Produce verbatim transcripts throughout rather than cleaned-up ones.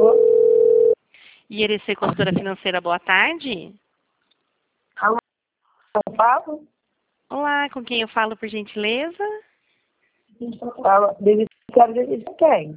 I R C Consultora Financeira, boa tarde. Alô, eu falo? Olá, com quem eu falo, por gentileza? Fala, quero dizer quem?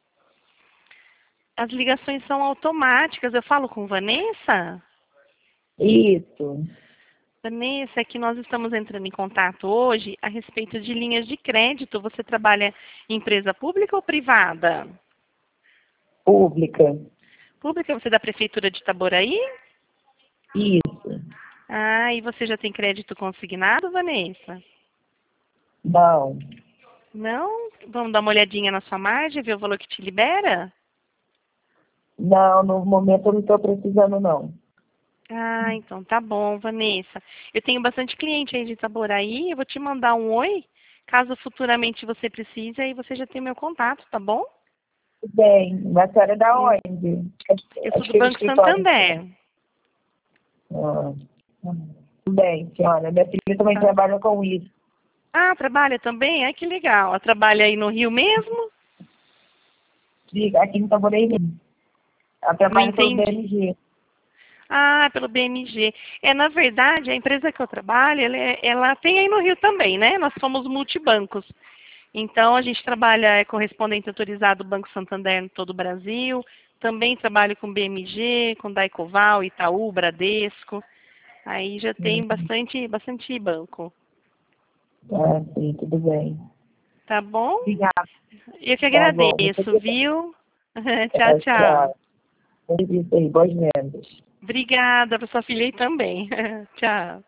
As ligações são automáticas. Eu falo com Vanessa? Isso. Vanessa, é que nós estamos entrando em contato hoje a respeito de linhas de crédito. Você trabalha em empresa pública ou privada? Pública. Pública, você é da Prefeitura de Itaboraí? Isso. Ah, e você já tem crédito consignado, Vanessa? Não. Não? Vamos dar uma olhadinha na sua margem, ver o valor que te libera? Não, no momento eu não estou precisando, não. Ah, então tá bom, Vanessa. Eu tenho bastante cliente aí de Itaboraí, eu vou te mandar um oi, caso futuramente você precise, aí você já tem meu contato, tá bom? Tudo bem. Mas a senhora é da Eu, onde? eu sou Acho do que é do Banco escritório. Santander. Ah, tudo bem, senhora. Minha filha também Ah, trabalha com isso. ah, trabalha também? Ai, que legal. Ela trabalha aí no Rio mesmo? Fica aqui em Itaboraí. Ela Não trabalha pelo entendi. B M G. Ah, pelo B M G. É, na verdade, a empresa que eu trabalho, ela, é- ela tem aí no Rio também, né? Nós somos multibancos. Então, a gente trabalha, é correspondente autorizado do Banco Santander em todo o Brasil. Também trabalho com B M G, com Daicoval, Itaú, Bradesco. Aí já Hum, tem bastante, bastante banco. Ah, sim, tudo bem. Tá bom? Obrigada. Eu que Tá bom. Muito agradeço, obrigada. viu? Tchau, tchau. Tchau. É isso aí. Boas vendas. Obrigada para sua filha aí também. Tchau.